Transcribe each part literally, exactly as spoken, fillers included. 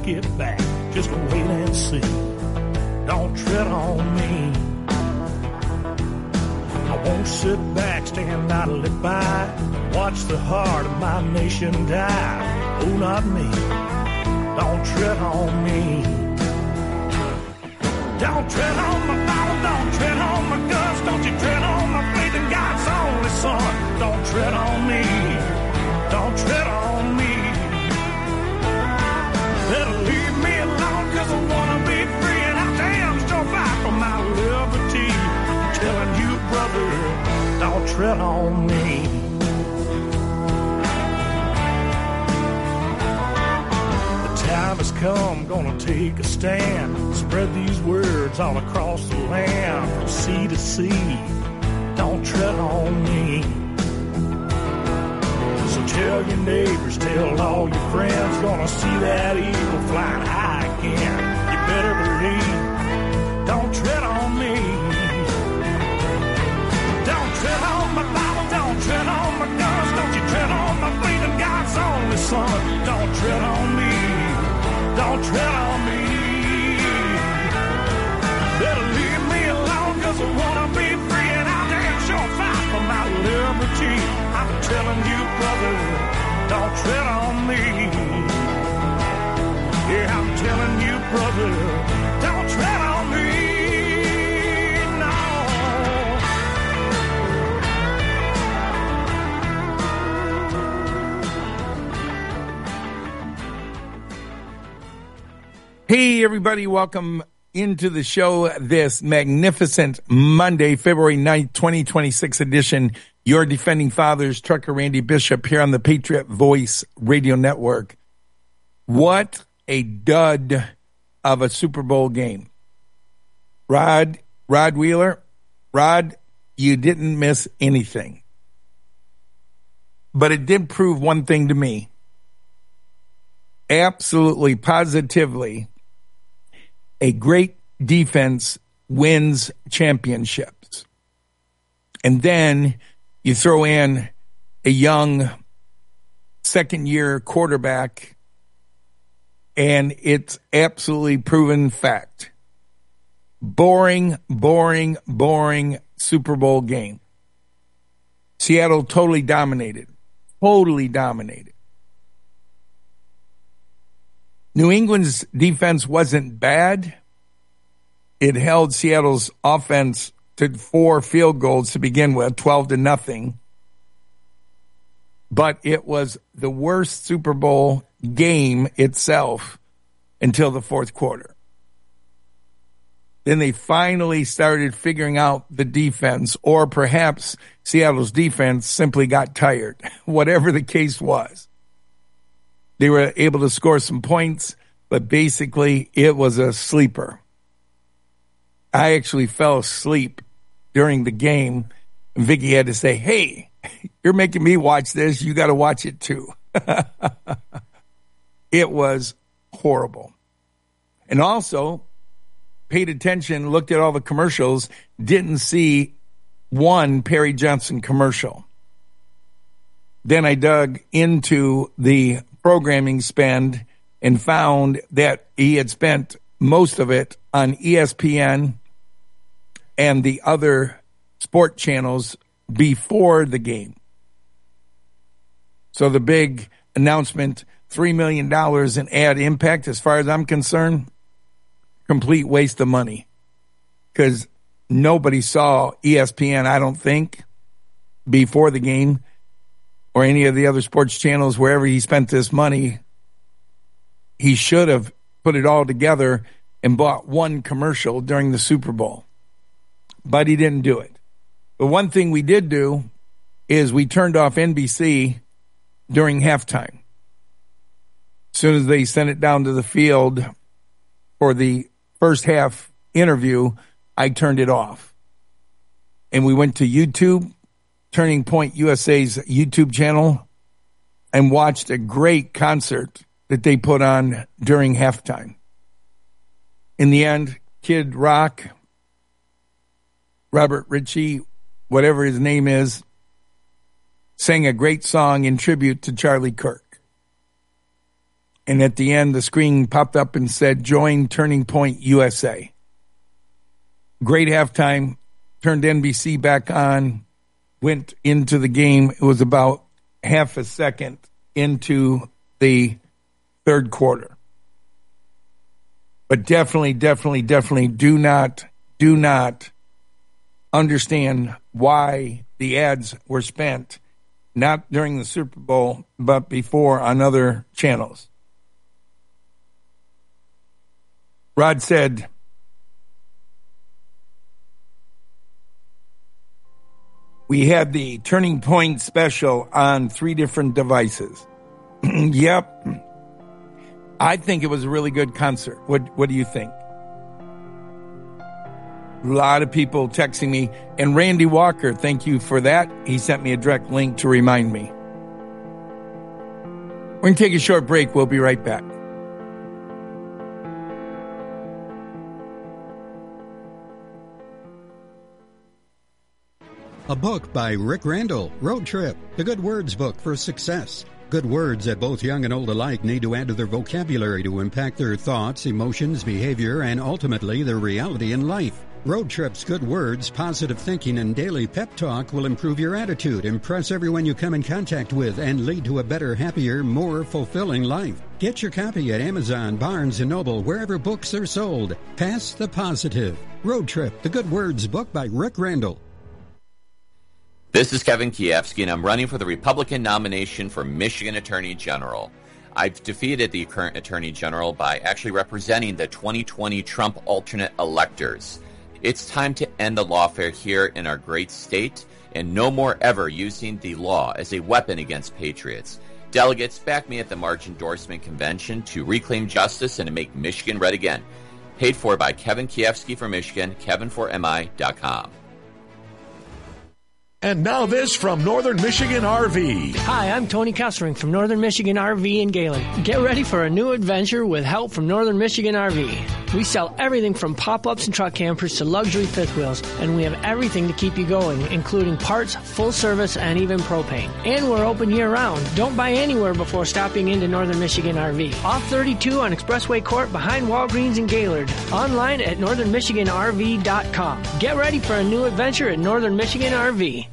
take it back. Just wait and see. Don't tread on me. I won't sit back, stand idly by, watch the heart of my nation die. Oh, not me. Don't tread on me. Don't tread on my Bible, don't tread on my guns, don't you tread on my faith in God's only Son. Don't tread on me. Don't tread on me. Better leave me alone, cause I wanna be free, and I damn sure fight for my liberty. I'm telling you, brother, don't tread on me. The time has come, gonna take a stand, spread these words all across the land, from sea to sea. Don't tread on me. So tell your neighbors, tell all your friends, gonna see that eagle flying high again. You better believe, don't tread on me. Don't tread on my Bible, don't tread on my guns, don't you tread on my faith in God's only Son. Don't tread on me, don't tread on me. Better leave me alone, cause I wanna be free, and I'll damn sure fight for my liberty. I'm telling you, brother, don't tread on me. Yeah, I'm telling you, brother, don't tread on me. No. Hey, everybody, welcome into the show this magnificent Monday, February ninth, twenty twenty-six edition. Your defending fathers, Trucker Randy Bishop, here on the Patriot Voice Radio Network. What a dud of a Super Bowl game. Rod, Rod Wheeler, Rod, you didn't miss anything. But it did prove one thing to me. Absolutely, positively, a great defense wins championships. And then you throw in a young second-year quarterback, and it's absolutely proven fact. Boring, boring, boring Super Bowl game. Seattle totally dominated. Totally dominated. New England's defense wasn't bad. It held Seattle's offense to four field goals to begin with, twelve to nothing. But it was the worst Super Bowl game itself until the fourth quarter. Then they finally started figuring out the defense, or perhaps Seattle's defense simply got tired, whatever the case was. They were able to score some points, but basically it was a sleeper. I actually fell asleep during the game, and Vicky had to say, hey, you're making me watch this. You got to watch it too. It was horrible. And also, paid attention, looked at all the commercials, didn't see one Perry Johnson commercial. Then I dug into the programming spend and found that he had spent most of it on E S P N and the other sport channels before the game. So the big announcement, three million dollars in ad impact, as far as I'm concerned, complete waste of money. Because nobody saw E S P N, I don't think, before the game, or any of the other sports channels, wherever he spent this money. He should have put it all together and bought one commercial during the Super Bowl. But he didn't do it. But one thing we did do is we turned off N B C during halftime. As soon as they sent it down to the field for the first half interview, I turned it off. And we went to YouTube, Turning Point U S A's YouTube channel, and watched a great concert that they put on during halftime. In the end, Kid Rock, Robert Ritchie, whatever his name is, sang a great song in tribute to Charlie Kirk. and at the end, the screen popped up and said, join Turning Point U S A. Great halftime, turned N B C back on, went into the game. It was about half a second into the third quarter. But definitely, definitely, definitely do not, do not understand why the ads were spent, not during the Super Bowl, but before on other channels. Rod said, we had the Turning Point special on three different devices. Yep. I think it was a really good concert. What What do you think? A lot of people texting me. And Randy Walker, thank you for that. He sent me a direct link to remind me. We're going to take a short break. We'll be right back. A book by Rick Randall, Road Trip, the Good Words book for success. Good words that both young and old alike need to add to their vocabulary to impact their thoughts, emotions, behavior, and ultimately their reality in life. Road Trip's Good Words, positive thinking, and daily pep talk will improve your attitude, impress everyone you come in contact with, and lead to a better, happier, more fulfilling life. Get your copy at Amazon, Barnes and Noble, wherever books are sold. Pass the positive. Road Trip, the Good Words book by Rick Randall. This is Kevin Kiefsky, and I'm running for the Republican nomination for Michigan Attorney General. I've defeated the current Attorney General by actually representing the twenty twenty Trump alternate electors. It's time to end the lawfare here in our great state, and no more ever using the law as a weapon against patriots. Delegates, back me at the March Endorsement Convention to reclaim justice and to make Michigan red again. Paid for by Kevin Kiefsky for Michigan, kevin for m i dot com. And now this from Northern Michigan R V. Hi, I'm Tony Kessering from Northern Michigan R V in Galen. Get ready for a new adventure with help from Northern Michigan R V. We sell everything from pop-ups and truck campers to luxury fifth wheels, and we have everything to keep you going, including parts, full service, and even propane. And we're open year-round. Don't buy anywhere before stopping into Northern Michigan R V. Off thirty-two on Expressway Court behind Walgreens in Gaylord. Online at northern michigan r v dot com. Get ready for a new adventure at Northern Michigan R V.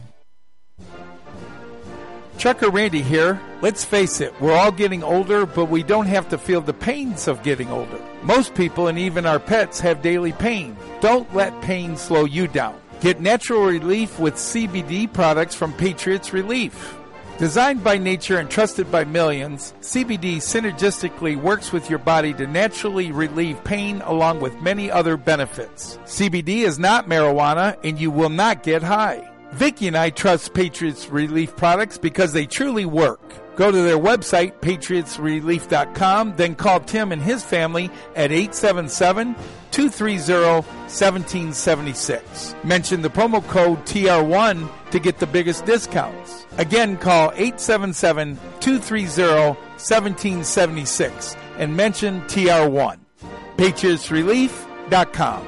Trucker Randy here. Let's face it, we're all getting older, but we don't have to feel the pains of getting older. Most people and even our pets have daily pain. Don't let pain slow you down. Get natural relief with C B D products from Patriots Relief. Designed by nature and trusted by millions, C B D synergistically works with your body to naturally relieve pain along with many other benefits. C B D is not marijuana and you will not get high. Vicki and I trust Patriots Relief products because they truly work. Go to their website, patriots relief dot com, then call Tim and his family at eight seven seven, two three zero, one seven seven six. Mention the promo code T R one to get the biggest discounts. Again, call eight seven seven, two three zero, one seven seven six and mention T R one. patriots relief dot com.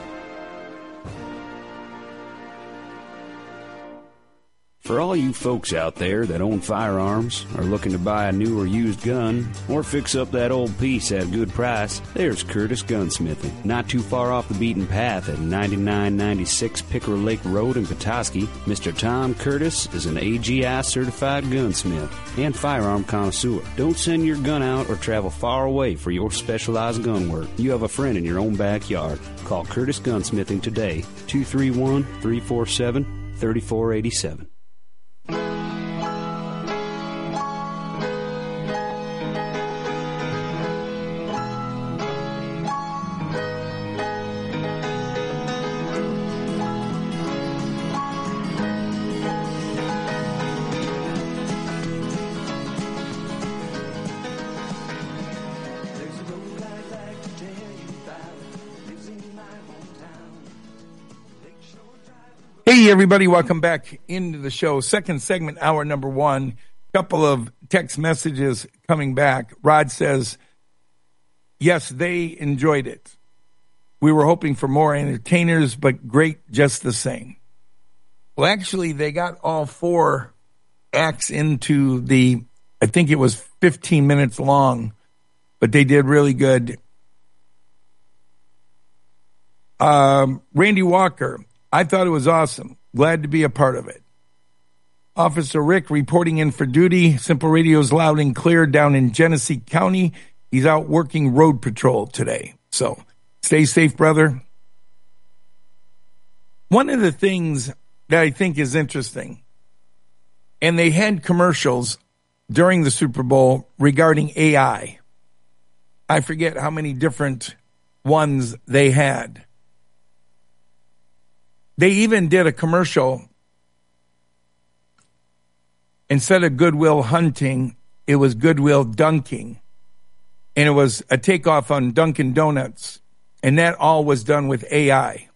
For all you folks out there that own firearms, are looking to buy a new or used gun, or fix up that old piece at a good price, there's Curtis Gunsmithing. Not too far off the beaten path at ninety-nine ninety-six Picker Lake Road in Petoskey, Mister Tom Curtis is an A G I certified gunsmith and firearm connoisseur. Don't send your gun out or travel far away for your specialized gun work. You have a friend in your own backyard. Call Curtis Gunsmithing today, two three one, three four seven, three four eight seven. Hey, everybody, welcome back into the show. Second segment, hour number one. Couple of text messages coming back. Rod says, yes, they enjoyed it. We were hoping for more entertainers, but great just the same. Well, actually, they got all four acts into the, I think it was fifteen minutes long but they did really good. Um, Randy Walker, I thought it was awesome. Glad to be a part of it. Officer Rick reporting in for duty. Simple Radio's loud and clear down in Genesee County. He's out working road patrol today. So stay safe, brother. One of the things that I think is interesting, and they had commercials during the Super Bowl regarding A I. I forget how many different ones they had. They even did a commercial. Instead of Goodwill Hunting, it was Goodwill Dunking. And it was a takeoff on Dunkin' Donuts. And that all was done with A I.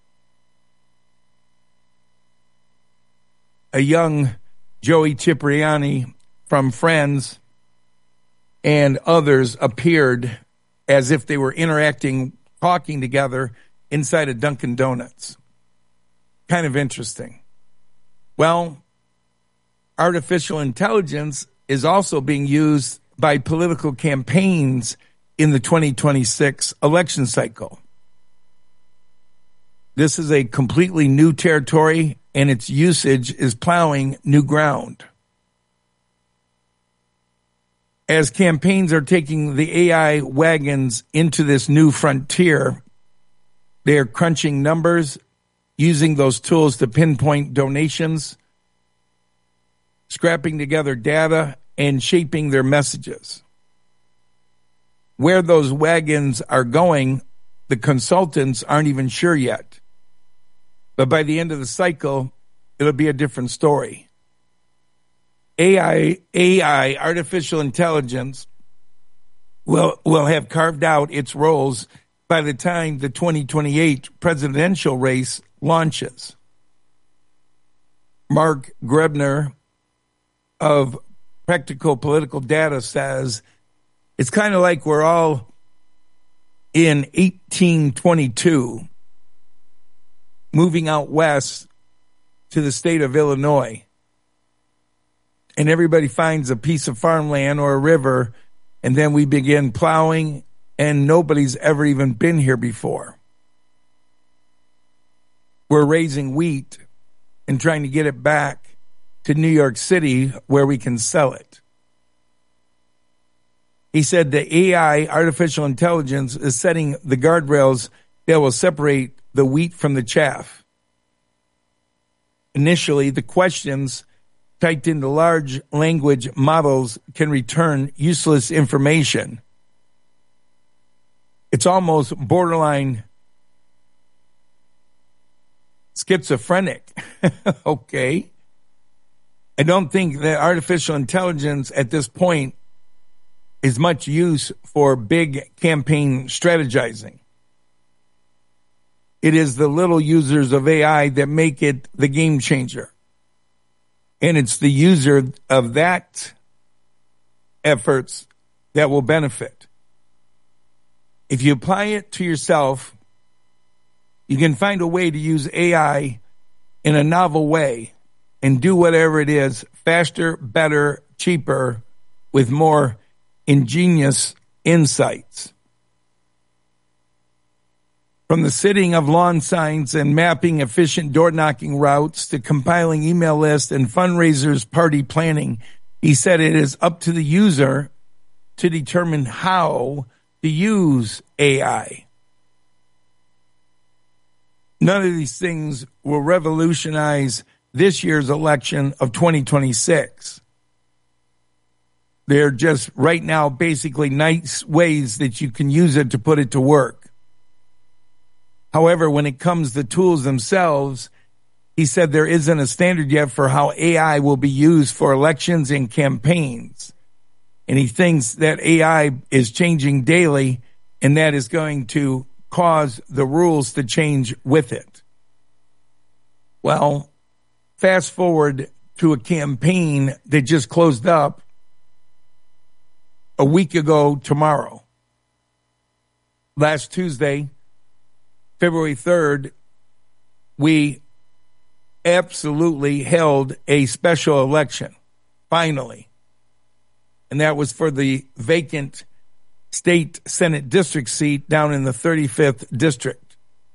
A young Joey Cipriani from Friends and others appeared as if they were interacting, talking together inside of Dunkin' Donuts. Kind of interesting. Well, artificial intelligence is also being used by political campaigns in the twenty twenty-six election cycle. This is a completely new territory, and its usage is plowing new ground. As campaigns are taking the A I wagons into this new frontier, they are crunching numbers, using those tools to pinpoint donations, scrapping together data, and shaping their messages. Where those wagons are going, the consultants aren't even sure yet. But by the end of the cycle, it'll be a different story. A I, A I, artificial intelligence, will, will have carved out its roles by the time the twenty twenty-eight presidential race launches. Mark Grebner of Practical Political Data says, it's kind of like we're all in eighteen twenty-two moving out west to the state of Illinois. And everybody finds a piece of farmland or a river, and then we begin plowing, and nobody's ever even been here before. We're raising wheat and trying to get it back to New York City where we can sell it. He said the A I, artificial intelligence, is setting the guardrails that will separate the wheat from the chaff. Initially, the questions typed into large language models can return useless information. It's almost borderline schizophrenic. Okay. I don't think that artificial intelligence at this point is much use for big campaign strategizing. It is the little users of A I that make it the game changer. And it's the user of that efforts that will benefit. If you apply it to yourself, you can find a way to use A I in a novel way and do whatever it is faster, better, cheaper, with more ingenious insights. From the sitting of lawn signs and mapping efficient door-knocking routes to compiling email lists and fundraisers party planning, he said it is up to the user to determine how to use A I. None of these things will revolutionize this year's election of twenty twenty-six. They're just right now basically nice ways that you can use it to put it to work. However, when it comes to tools themselves, he said there isn't a standard yet for how A I will be used for elections and campaigns. And he thinks that A I is changing daily, and that is going to cause the rules to change with it. Well, fast forward to a campaign that just closed up a week ago tomorrow. Last Tuesday, February third, we absolutely held a special election, finally. And that was for the vacant state Senate district seat down in the thirty-fifth district.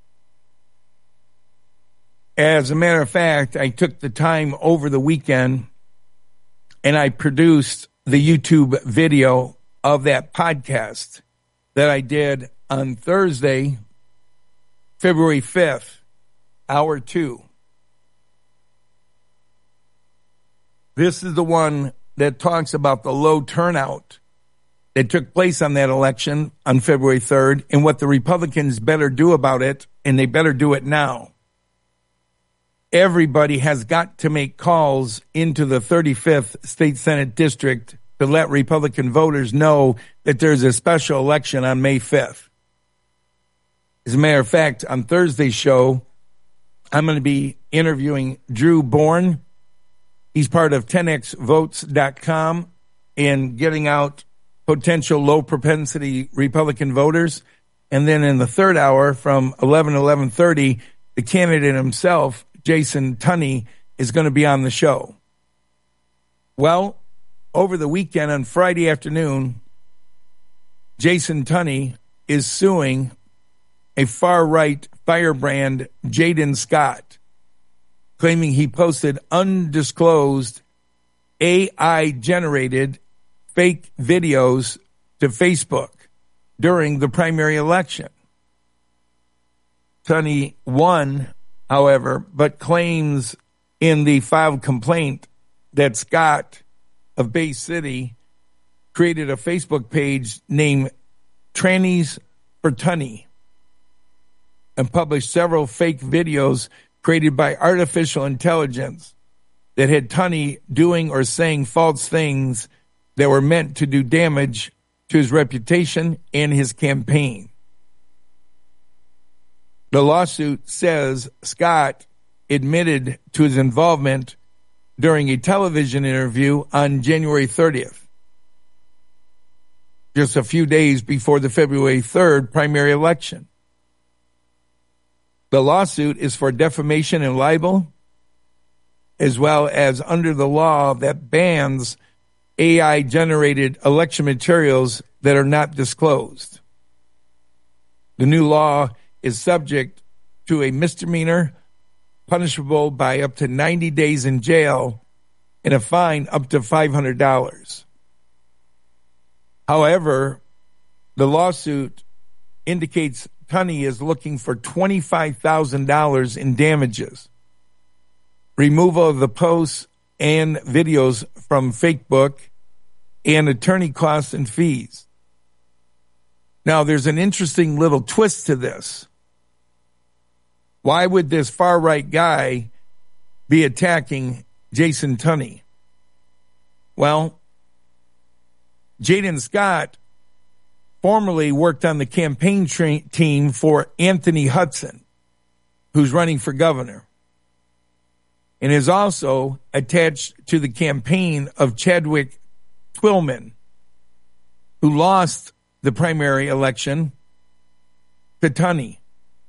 As a matter of fact, I took the time over the weekend and I produced the YouTube video of that podcast that I did on Thursday, February fifth, hour two. This is the one that talks about the low turnout that took place on that election on February third and what the Republicans better do about it, and they better do it now. Everybody has got to make calls into the thirty-fifth State Senate District to let Republican voters know that there's a special election on May fifth. As a matter of fact, on Thursday's show, I'm going to be interviewing Drew Bourne. He's part of ten x votes dot com in getting out potential low-propensity Republican voters. And then in the third hour from eleven to eleven thirty, the candidate himself, Jason Tunney, is going to be on the show. Well, over the weekend on Friday afternoon, Jason Tunney is suing a far-right firebrand, Jaden Scott, claiming he posted undisclosed A I-generated fake videos to Facebook during the primary election. Tunney won, however, but claims in the filed complaint that Scott of Bay City created a Facebook page named Trannies for Tunney and published several fake videos created by artificial intelligence that had Tunney doing or saying false things that were meant to do damage to his reputation and his campaign. The lawsuit says Scott admitted to his involvement during a television interview on January thirtieth, just a few days before the February third primary election. The lawsuit is for defamation and libel, as well as under the law that bans A I-generated election materials that are not disclosed. The new law is subject to a misdemeanor punishable by up to ninety days in jail and a fine up to five hundred dollars. However, the lawsuit indicates Tunney is looking for twenty-five thousand dollars in damages, removal of the posts and videos from Facebook, and attorney costs and fees. Now, there's an interesting little twist to this. Why would this far-right guy be attacking Jason Tunney? Well, Jaden Scott formerly worked on the campaign tra- team for Anthony Hudson, who's running for governor, and is also attached to the campaign of Chadwick Twillman, who lost the primary election to Tunney.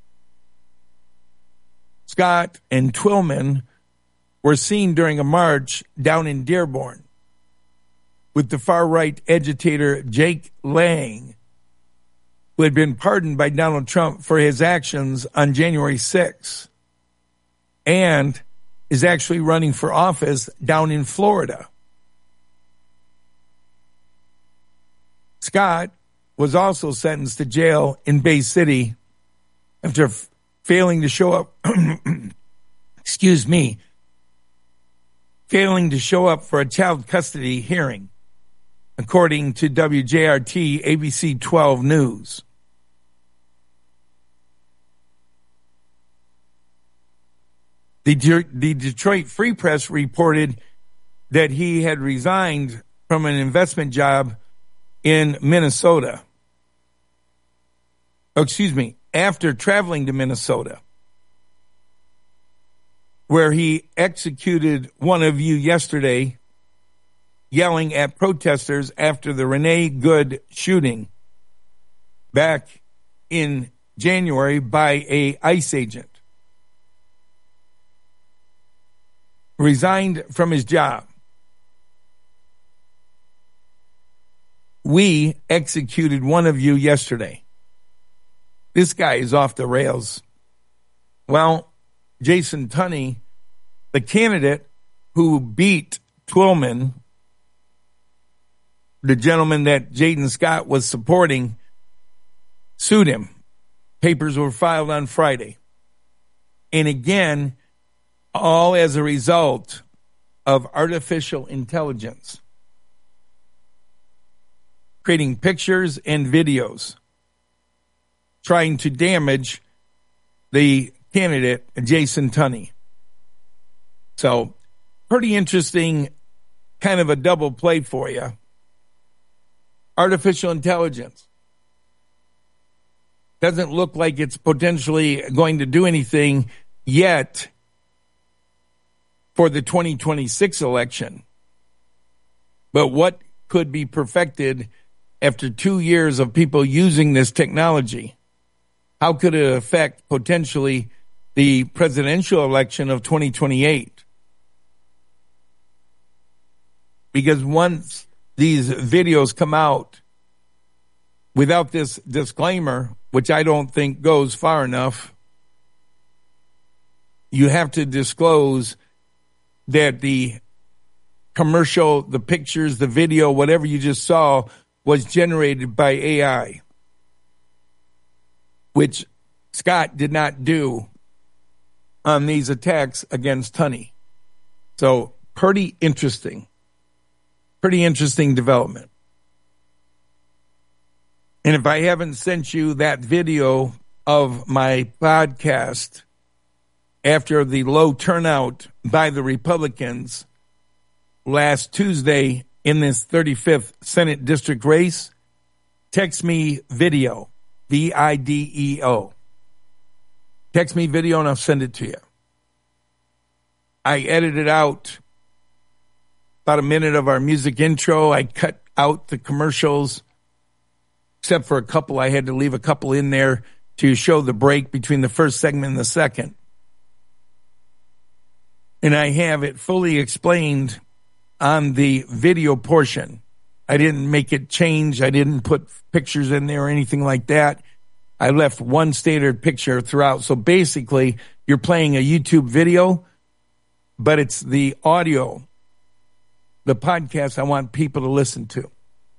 Scott and Twillman were seen during a march down in Dearborn with the far-right agitator Jake Lang, who had been pardoned by Donald Trump for his actions on January sixth and is actually running for office down in Florida. Scott was also sentenced to jail in Bay City after f- failing to show up, excuse me, failing to show up for a child custody hearing, according to W J R T A B C twelve News. The, De- the Detroit Free Press reported that he had resigned from an investment job in Minnesota. Oh, excuse me, after traveling to Minnesota, where he executed one of you yesterday, yelling at protesters after the Renee Good shooting back in January by a ICE agent. Resigned from his job. we executed one of you yesterday. This guy is off the rails. Well, Jason Tunney, the candidate who beat Twillman, the gentleman that Jaden Scott was supporting, sued him. Papers were filed on Friday. And again, all as a result of artificial intelligence, creating pictures and videos, trying to damage the candidate, Jason Tunney. So, pretty interesting, kind of a double play for you. Artificial intelligence doesn't look like it's potentially going to do anything yet for the twenty twenty-six election. But what could be perfected after two years of people using this technology? How could it affect potentially the presidential election of twenty twenty-eight? Because once these videos come out without this disclaimer, which I don't think goes far enough, you have to disclose that the commercial, the pictures, the video, whatever you just saw was generated by A I, which Scott did not do on these attacks against Tunney. So pretty interesting. Pretty interesting development. And if I haven't sent you that video of my podcast after the low turnout by the Republicans last Tuesday in this thirty-fifth Senate district race, text me video, V I D E O. Text me video and I'll send it to you. I edited out about a minute of our music intro. I cut out the commercials, except for a couple. I had to leave a couple in there to show the break between the first segment and the second. And I have it fully explained on the video portion. I didn't make it change. I didn't put pictures in there or anything like that. I left one standard picture throughout. So basically, you're playing a YouTube video, but it's the audio, the podcast I want people to listen to.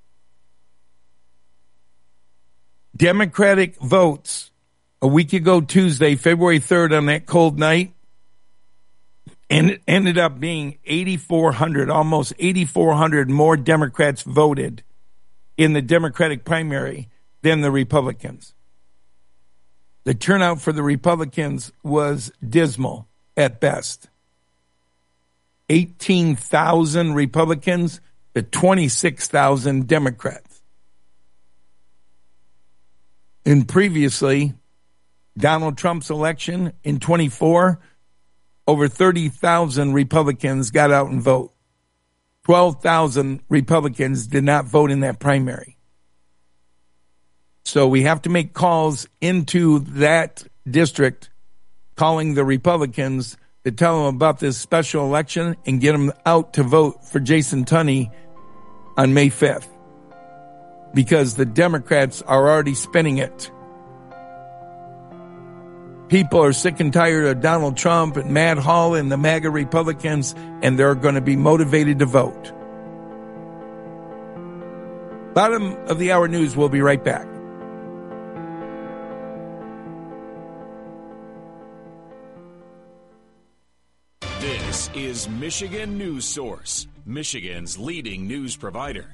Democratic votes a week ago Tuesday, February third, on that cold night, and it ended up being eighty-four hundred, almost eighty-four hundred more Democrats voted in the Democratic primary than the Republicans. The turnout for the Republicans was dismal at best. eighteen thousand Republicans to twenty-six thousand Democrats. And previously, Donald Trump's election in twenty-four, over thirty thousand Republicans got out and vote. twelve thousand Republicans did not vote in that primary. So we have to make calls into that district, calling the Republicans to tell them about this special election and get them out to vote for Jason Tunney on May fifth. Because the Democrats are already spinning it. People are sick and tired of Donald Trump and Matt Hall and the MAGA Republicans, and they're going to be motivated to vote. Bottom of the hour news, we'll be right back. This is Michigan News Source, Michigan's leading news provider.